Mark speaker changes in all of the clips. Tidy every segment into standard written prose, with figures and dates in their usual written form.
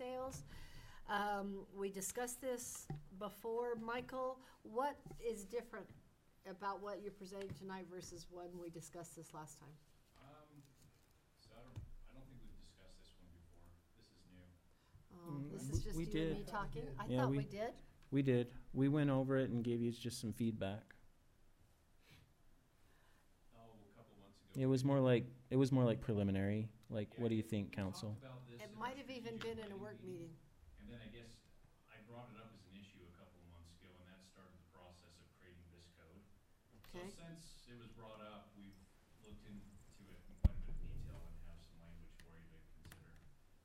Speaker 1: sales. We discussed this before. Michael, what is different about what you're presenting tonight versus when we discussed this last time?
Speaker 2: So I don't think we've discussed this one before. This is new.
Speaker 1: This is just
Speaker 3: we
Speaker 1: you and
Speaker 3: did.
Speaker 1: me talking? I
Speaker 3: Yeah,
Speaker 1: thought
Speaker 3: we-
Speaker 1: we did.
Speaker 3: We did. We went over it and gave you just some feedback.
Speaker 2: Oh, a couple months ago.
Speaker 3: It was more like preliminary. Like, what do you think, council?
Speaker 2: We talked about this
Speaker 1: It
Speaker 2: in
Speaker 1: might
Speaker 2: our
Speaker 1: have even
Speaker 2: strategic
Speaker 1: been in a
Speaker 2: planning
Speaker 1: work meeting.
Speaker 2: And then I guess I brought it up as an issue a couple of months ago, and that started the process of creating this code.
Speaker 1: Okay.
Speaker 2: So since it was brought up, we've looked into it in quite a bit of detail and have some language for you to consider.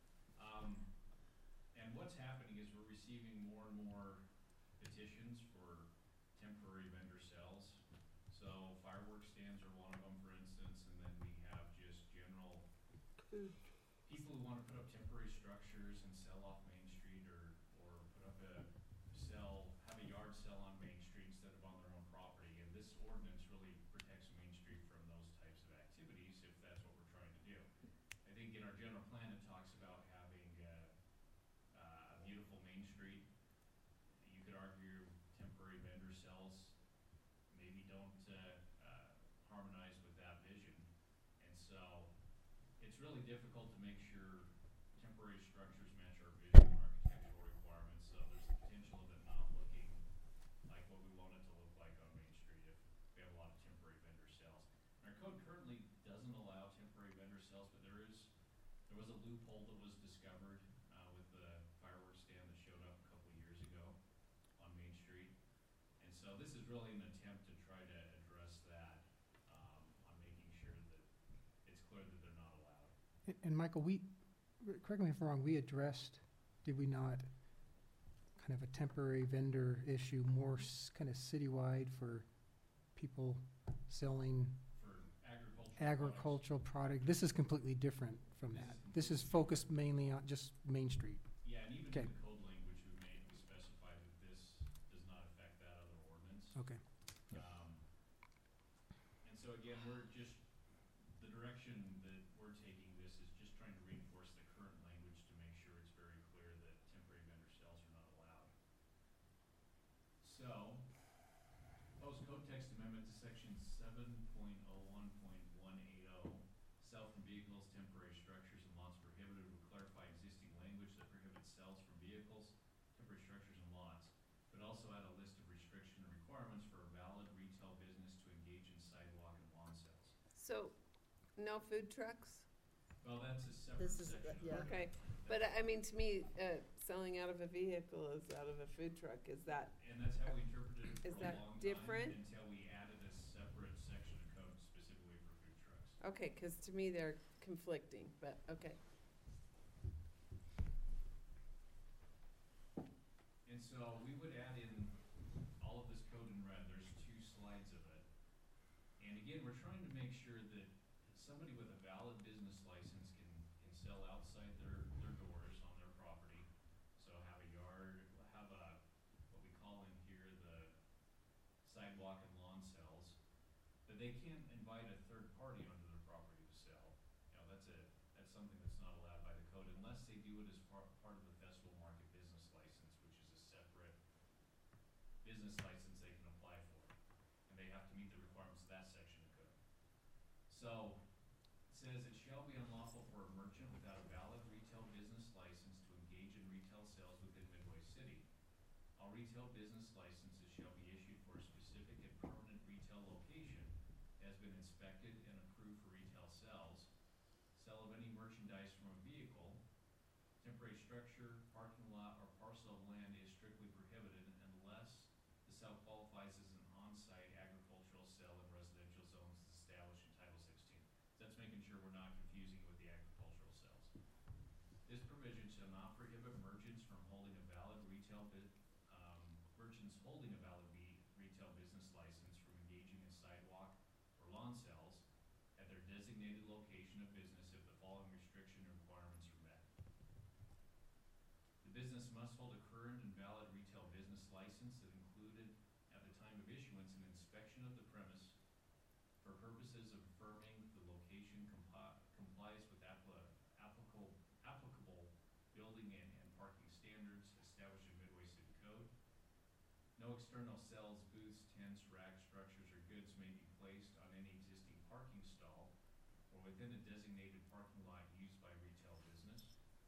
Speaker 2: And what's happening is we're receiving more and more petitions for temporary vendor cells. So fireworks stands are one of them, for instance, and then we have just general people who wanna put up temporary structures and sell off Main Street or put up have a yard sale on Main Street instead of on their own property. And this ordinance really protects Main Street from those types of activities if that's what we're trying to do. I think in our general plan, it talks about having a beautiful Main Street. You could argue temporary vendor cells maybe don't harmonize with that vision. And so it's really difficult to make sure temporary structures match our visual and architectural requirements. So there's the potential of it not looking like what we want it to look like on Main Street if we have a lot of temporary vendor cells. Our code currently doesn't allow temporary vendor cells, but there was a loophole that was discovered with the fireworks stand that showed up a couple years ago on Main Street. And so this is really an attempt to try to address that on making sure that it's clear that they're not allowed.
Speaker 4: And Michael, correct me if I'm wrong, we addressed, did we not, kind of a temporary vendor issue more kind of citywide for people selling
Speaker 2: For
Speaker 4: agricultural product? This is completely different from that. This is focused mainly on just Main Street.
Speaker 2: Yeah, and even
Speaker 4: Okay.
Speaker 2: in the code language we specified that this does not affect that other ordinance.
Speaker 4: Okay.
Speaker 2: And so again, the direction that we're taking this is just trying to reinforce the current language to make sure it's very clear that temporary vendor cells are not allowed. So, proposed code text amendment to section 7.01.180, sell from vehicles, temporary structures and lots prohibited, would clarify existing language that prohibits sales from vehicles, temporary structures and lots, but also add a list of restriction and requirements for a valid retail business to engage in sidewalk and lawn sales.
Speaker 5: So, no food trucks?
Speaker 2: Well, that's a separate
Speaker 1: This is,
Speaker 2: section.
Speaker 1: yeah.
Speaker 5: Okay, but I mean, to me, selling out of a vehicle is out of a food truck, is that,
Speaker 2: And that's how we interpreted it
Speaker 5: Is
Speaker 2: for a
Speaker 5: that
Speaker 2: long
Speaker 5: different?
Speaker 2: time until we added a separate section of code specifically for food trucks.
Speaker 5: okay, cause to me they're conflicting, but, okay.
Speaker 2: And so we would add in all of this code in red. There's 2 slides of it. And again, we're trying to make sure that somebody with a valid business license can sell outside their doors on their property. So have a yard, have what we call in here the sidewalk and lawn sales. But they can't invite a third party onto their property to sell. You know, that's something that's not allowed by the code unless they do it as part of the festival market business license, which is a separate business license they can apply for. And they have to meet the requirements of that section of code. So it says it shall be unlawful for a merchant without a valid retail business license to engage in retail sales within Midway City. All retail business licenses shall be issued for a specific and permanent retail location that has been inspected and approved for retail sales. Sale of any merchandise from a vehicle, temporary structure, parking lot, or parcel of land is strictly prohibited unless the sale qualifies as an on-site agricultural sale in residential zones established in Title 16. So that's making sure we're not confusing it with the agricultural sales. This provision shall not prohibit merchants from holding a valid retail business license from engaging in sidewalk or lawn sales at their designated location of business if the following restriction and requirements are met. The business must hold a current and valid retail business license that included at the time of issuance an inspection of the premise for purposes of affirming the location complies with applicable building and established in Midway City Code. No external cells, booths, tents, racks, structures, or goods may be placed on any existing parking stall or within a designated parking lot used by retail business.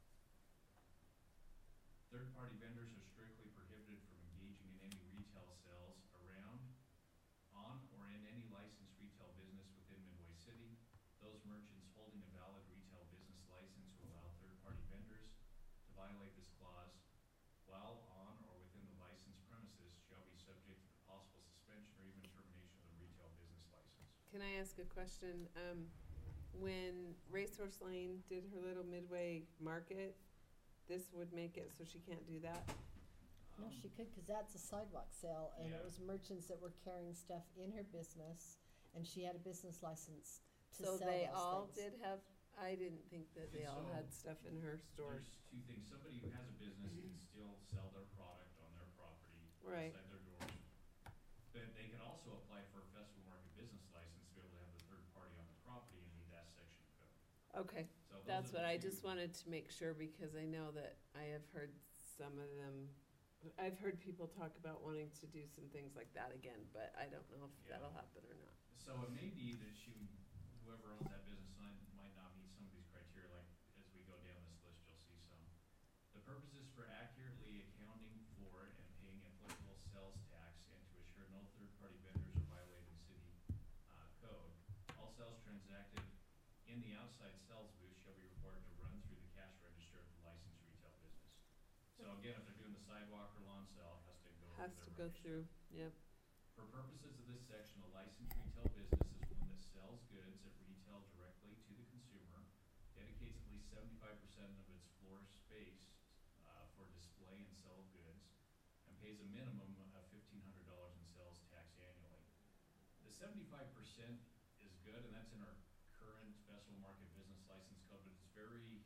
Speaker 2: Third-party vendors are strictly prohibited from engaging in any retail sales around, on, or in any licensed retail business within Midway City. Those merchants holding a valid retail business license who allow third-party vendors to violate this clause while on or within the licensed premises shall be subject to the possible suspension or even termination of the retail business license.
Speaker 5: Can I ask a question? When Racehorse Lane did her little Midway market, this would make it so she can't do that?
Speaker 1: No, she could, because that's a sidewalk sale, and it
Speaker 2: Yeah.
Speaker 1: was merchants that were carrying stuff in her business, and she had a business license to
Speaker 5: So
Speaker 1: sell
Speaker 5: they
Speaker 1: those
Speaker 5: all
Speaker 1: things.
Speaker 5: did have, I didn't think that they all
Speaker 2: So,
Speaker 5: had stuff in her store.
Speaker 2: There's two things. Somebody who has a business can still sell their product on their property
Speaker 5: Right.
Speaker 2: inside their doors. But they can also apply for a festival market business license to be able to have the third party on the property and need that section of code.
Speaker 5: Okay,
Speaker 2: So those
Speaker 5: that's
Speaker 2: are
Speaker 5: what
Speaker 2: the
Speaker 5: I
Speaker 2: two.
Speaker 5: just wanted to make sure, because I know that I have heard some of them, I've heard people talk about wanting to do some things like that again, but I don't know if
Speaker 2: Yeah.
Speaker 5: that'll happen or not.
Speaker 2: So it may be that whoever owns that business might not meet some of these criteria, like as we go down this list, you'll see some. The purpose is for accurately accounting for and paying applicable sales tax and to assure no third-party vendors are violating city, code. All sales transacted in the outside sales booth shall be required to run through the cash register of the licensed retail business. So again, if they're doing the sidewalk or lawn sale, it has to go through
Speaker 5: Has
Speaker 2: their
Speaker 5: to go
Speaker 2: register.
Speaker 5: through, yep.
Speaker 2: For purposes of this section, a licensed retail business is one that sells goods at retail directly to the consumer, dedicates at least 75% of its floor space for display and sale of goods, and pays a minimum of $1,500 in sales tax annually. The 75% is good, and that's in our current festival market business license code, but it's very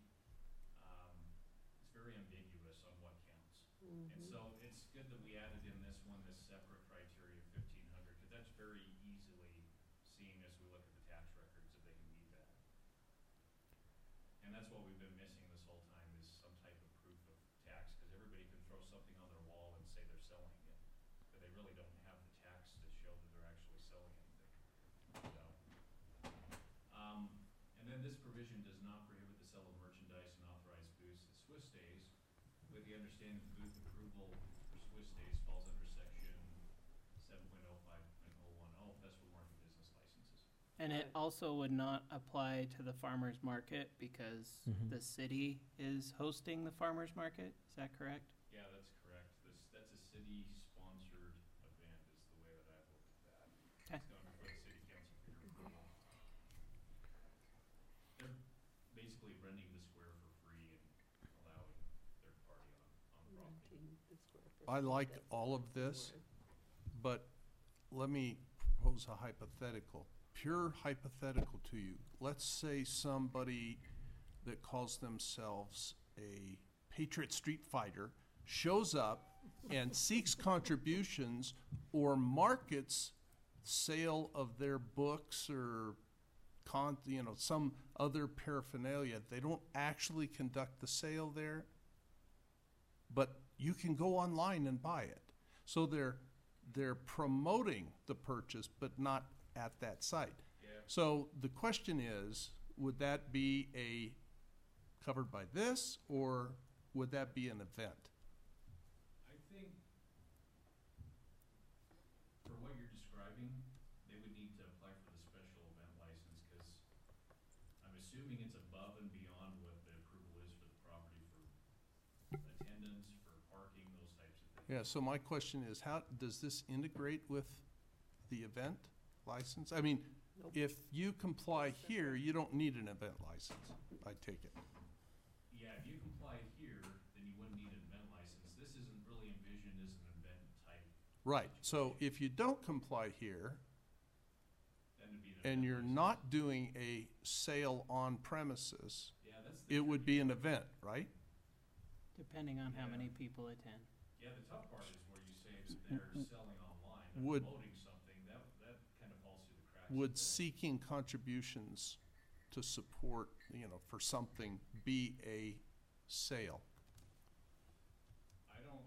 Speaker 2: ambiguous on what counts. And
Speaker 5: Mhm.
Speaker 2: so it's good that we added in this one, this separate criteria of 1,500, because that's very easily seen as we look at the tax records if they can meet that. And that's what we've been missing this whole time is some type of proof of tax, because everybody can throw something on their wall and say they're selling it, but they really don't have the tax to show that they're actually selling anything. So, and then this provision does not prohibit the sale of merchandise in authorized booths at Swiss Days, with the understanding that booth approval for Swiss Days falls under section 7.05.010 Festival Market Business Licenses.
Speaker 6: And it
Speaker 5: Right.
Speaker 6: also would not apply to the farmer's market because
Speaker 3: Mhm.
Speaker 6: the city is hosting the farmer's market, is that correct?
Speaker 2: Yeah, that's correct. That's a city-sponsored event is the way that I've looked at that.
Speaker 6: Okay.
Speaker 2: It's gone before the city council for your approval. They're basically renting the square for free and allowing third party on the property.
Speaker 5: Renting the square for
Speaker 7: I
Speaker 5: free,
Speaker 7: like
Speaker 5: that's
Speaker 7: all of this,
Speaker 5: the word.
Speaker 7: but let me propose a hypothetical, pure hypothetical to you. Let's say somebody that calls themselves a Patriot Street Fighter shows up and seeks contributions or markets sale of their books or some other paraphernalia. They don't actually conduct the sale there, but you can go online and buy it. So they're promoting the purchase, but not at that site.
Speaker 2: Yeah,
Speaker 7: So the question is, would that be covered by this, or would that be an event?
Speaker 2: I think for what you're describing, they would need to apply for the special event license, because I'm assuming it's above and beyond what the approval is for the property for attendance, for parking, those types of things.
Speaker 7: Yeah, so my question is, how does this integrate with the event license? I mean,
Speaker 5: Nope.
Speaker 7: if you comply here, you don't need an event license, I take it.
Speaker 2: Yeah, if you comply here, then you wouldn't need an event license. This isn't really envisioned as an event type,
Speaker 7: Right, so if you don't comply here,
Speaker 2: then it'd be an event
Speaker 7: and you're
Speaker 2: license.
Speaker 7: not doing a sale on premises,
Speaker 2: Yeah, that's the
Speaker 7: it would
Speaker 2: tricky-
Speaker 7: be an event, right?
Speaker 6: Depending on how
Speaker 2: Yeah.
Speaker 6: many people attend.
Speaker 2: Yeah, the tough part is where you say that they're selling online and
Speaker 7: Would-
Speaker 2: promoting something, that kind of falls through the cracks. a
Speaker 7: Would
Speaker 2: bit.
Speaker 7: seeking contributions to support, for something be a sale?
Speaker 2: I don't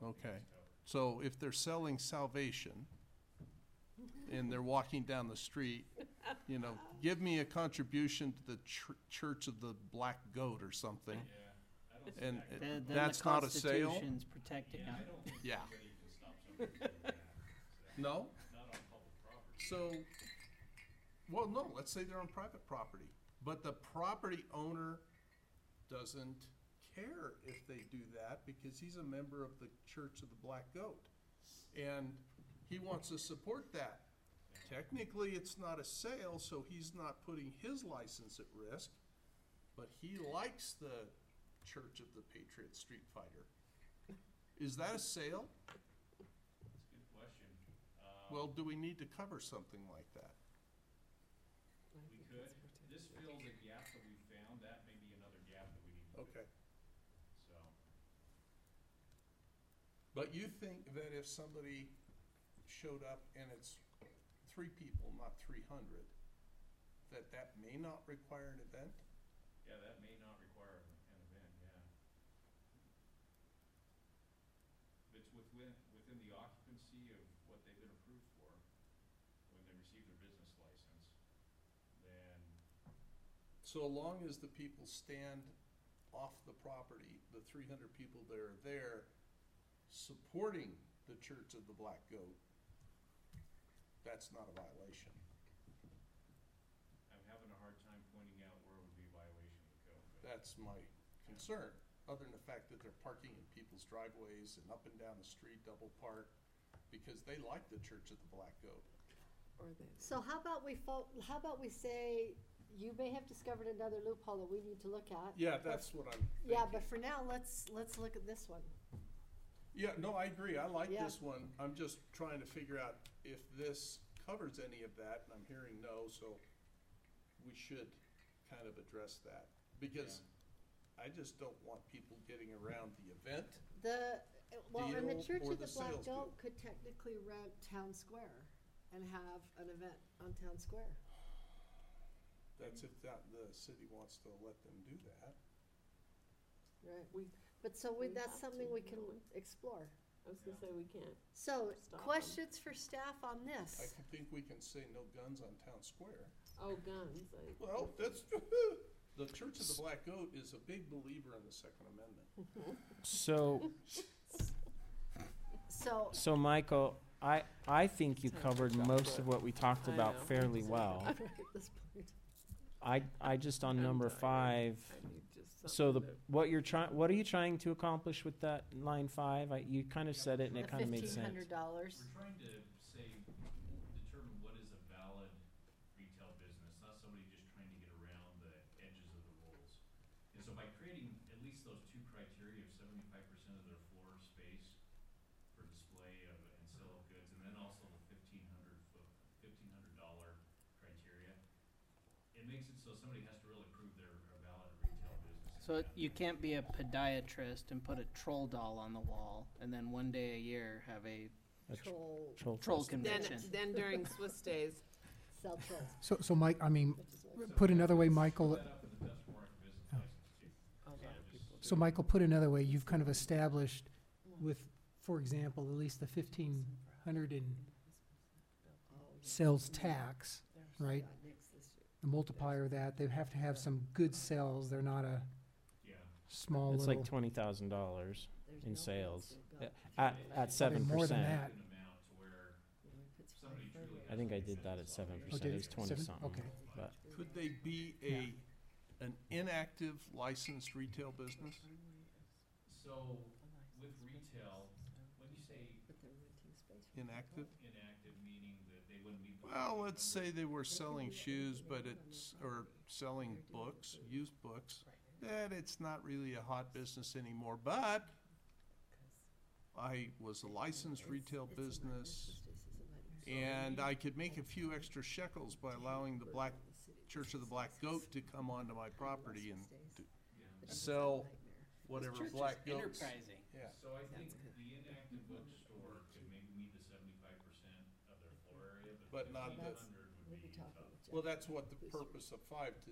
Speaker 7: Okay.
Speaker 2: It's covered.
Speaker 7: So if they're selling salvation and they're walking down the street, you know, give me a contribution to the Church of the Black Goat or something.
Speaker 2: Yeah, I don't see
Speaker 7: And
Speaker 2: that.
Speaker 7: it-
Speaker 6: Then
Speaker 7: That's
Speaker 6: the
Speaker 7: not a sale?
Speaker 6: Constitution's protecting
Speaker 2: Yeah,
Speaker 6: it.
Speaker 2: I don't think
Speaker 7: Yeah.
Speaker 2: anybody can stop somebody from doing that. So,
Speaker 7: No?
Speaker 2: not on public property.
Speaker 7: So, well, no, let's say they're on private property, but the property owner doesn't care if they do that because he's a member of the Church of the Black Goat. And he wants to support that. Technically, it's not a sale, so he's not putting his license at risk, but he likes the Church of the Patriot Street Fighter. Is that a sale?
Speaker 2: That's a good question.
Speaker 7: Well, do we need to cover something like that?
Speaker 5: I
Speaker 2: We
Speaker 5: think
Speaker 2: could.
Speaker 5: it's protected.
Speaker 2: This fills a gap that we found. That may be another gap that we need to fill.
Speaker 7: Okay.
Speaker 2: So,
Speaker 7: But you think that if somebody showed up and it's 3 people, not 300, that may not require an event?
Speaker 2: yeah, that may not require an event, yeah. It's within the occupancy of what they've been approved for when they receive their business license, then,
Speaker 7: So long as the people stand off the property, the 300 people that are there supporting the Church of the Black Goat, that's not a violation.
Speaker 2: I'm having a hard time pointing out where it would be a violation of the code. But
Speaker 7: That's my concern, other than the fact that they're parking in people's driveways and up and down the street, double park, because they like the Church of the Black Goat.
Speaker 5: Or they.
Speaker 1: So how about we say, you may have discovered another loophole that we need to look at.
Speaker 7: Yeah, that's what I'm thinking.
Speaker 1: Yeah, but for now, let's look at this one.
Speaker 7: Yeah, no, I agree. I like
Speaker 1: Yeah.
Speaker 7: this one. I'm just trying to figure out if this covers any of that, and I'm hearing no, so we should kind of address that. Because I just don't want people getting around the event.
Speaker 1: And the
Speaker 7: Deal
Speaker 1: Church
Speaker 7: or
Speaker 1: of
Speaker 7: the
Speaker 1: the Black
Speaker 7: sales
Speaker 1: Goat
Speaker 7: deal?
Speaker 1: could technically rent Town Square and have an event on Town Square.
Speaker 7: That's if the city wants to let them do that.
Speaker 1: Right.
Speaker 5: We,
Speaker 1: But
Speaker 5: We
Speaker 1: that's
Speaker 5: have
Speaker 1: something
Speaker 5: to,
Speaker 1: we can
Speaker 5: don't we?
Speaker 1: explore.
Speaker 5: I was gonna say we can't.
Speaker 1: So,
Speaker 5: Stop 'em.
Speaker 1: questions for staff on
Speaker 7: I
Speaker 1: this?
Speaker 7: think we can say no guns on Town Square.
Speaker 5: Oh, guns,
Speaker 7: Well, that's, the Church of the Black Goat is a big believer in the Second Amendment.
Speaker 3: So,
Speaker 1: So,
Speaker 3: Michael, I think you covered most of what we talked
Speaker 5: I
Speaker 3: about
Speaker 5: know.
Speaker 3: fairly well.
Speaker 1: at this point,
Speaker 3: I just on
Speaker 5: I'm
Speaker 3: number
Speaker 5: dying.
Speaker 3: 5.
Speaker 5: I need just
Speaker 3: So
Speaker 5: something to-
Speaker 3: what are you trying to accomplish with that line 5? You kind of said it and
Speaker 1: the
Speaker 3: it kind of made sense.
Speaker 1: $1,500.
Speaker 2: we're trying to determine what is a valid retail business, not somebody just trying to get around the edges of the rules. And so by creating at least those 2 criteria of 75% of their floor space for display of and sale of goods, and then also the $1,500 criteria, it makes it so somebody has to really prove they're a valid retail business.
Speaker 6: So you can't be a podiatrist and put a troll doll on the wall and then one day a year have a
Speaker 3: A tr-
Speaker 1: Troll,
Speaker 6: troll
Speaker 3: festival.
Speaker 5: Then,
Speaker 6: convention.
Speaker 5: then during Swiss days,
Speaker 1: sell trolls,
Speaker 4: So Mike, I mean,
Speaker 1: which is what.
Speaker 4: put another way,
Speaker 2: Throw
Speaker 4: Michael,
Speaker 2: that up in the Dutch Market business license too.
Speaker 5: a lot of people do.
Speaker 4: so Michael, put another way, you've kind of established with, for example, at least the 1,500 in sales tax, right?
Speaker 1: Yeah, next this year.
Speaker 4: The multiplier of that, they have to have some good sales, they're not a
Speaker 2: Yeah.
Speaker 4: small
Speaker 3: It's
Speaker 4: little.
Speaker 3: like $20,000
Speaker 1: There's
Speaker 3: in
Speaker 1: no
Speaker 3: sales
Speaker 1: place to go.
Speaker 3: at
Speaker 4: Probably
Speaker 3: 7%.
Speaker 4: more than that.
Speaker 2: An amount to where
Speaker 1: You know, if it's
Speaker 2: somebody
Speaker 1: further
Speaker 2: truly
Speaker 3: I think I
Speaker 2: has to
Speaker 3: did
Speaker 2: make
Speaker 3: that at
Speaker 2: sense of
Speaker 3: 7%.
Speaker 4: Oh,
Speaker 3: It
Speaker 4: did
Speaker 3: was
Speaker 4: you?
Speaker 3: 20
Speaker 4: 7?
Speaker 3: something.
Speaker 4: Okay.
Speaker 3: But
Speaker 7: Could they be an inactive licensed retail business?
Speaker 2: So with retail, when you say
Speaker 1: But they're renting space for
Speaker 7: Inactive?
Speaker 2: inactive, meaning that they wouldn't meet the.
Speaker 7: Well, let's say they were selling shoes, but or selling books, used books, then it's not really a hot business anymore, but I was a licensed retail
Speaker 1: It's a nightmare.
Speaker 7: business,
Speaker 1: These days is a nightmare.
Speaker 7: and I could make a few extra shekels by allowing the Black
Speaker 1: The city
Speaker 7: Church of the Black Goat to come onto my property and to
Speaker 2: Yeah.
Speaker 1: It's just a
Speaker 7: sell
Speaker 1: nightmare.
Speaker 7: whatever
Speaker 6: Church is
Speaker 7: Black Goats.
Speaker 6: enterprising.
Speaker 7: Yeah.
Speaker 2: So I think
Speaker 5: That's good.
Speaker 2: the inactive bookstore could maybe meet the 75% of their floor area,
Speaker 7: But
Speaker 2: but
Speaker 7: not the-
Speaker 2: 1,500
Speaker 1: We'll
Speaker 2: would
Speaker 1: be
Speaker 2: be
Speaker 1: talking
Speaker 2: tough.
Speaker 1: with Jeff.
Speaker 7: Well, that's what the purpose of 5, to